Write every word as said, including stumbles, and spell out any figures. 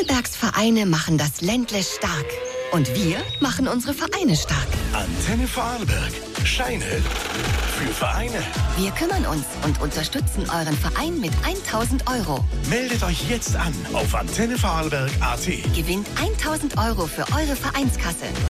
Vorarlbergs Vereine machen das Ländle stark. Und wir machen unsere Vereine stark. Antenne Vorarlberg. Scheine für Vereine. Wir kümmern uns und unterstützen euren Verein mit tausend Euro. Meldet euch jetzt an auf antenne vorarlberg punkt at. Gewinnt tausend Euro für eure Vereinskasse.